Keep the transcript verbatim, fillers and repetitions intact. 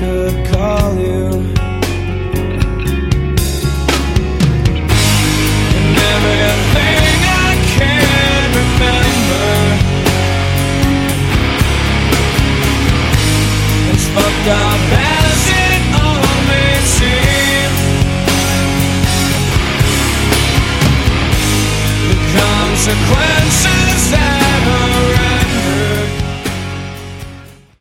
could call you. And everything I can remember, as fucked up as it all may seem, the consequence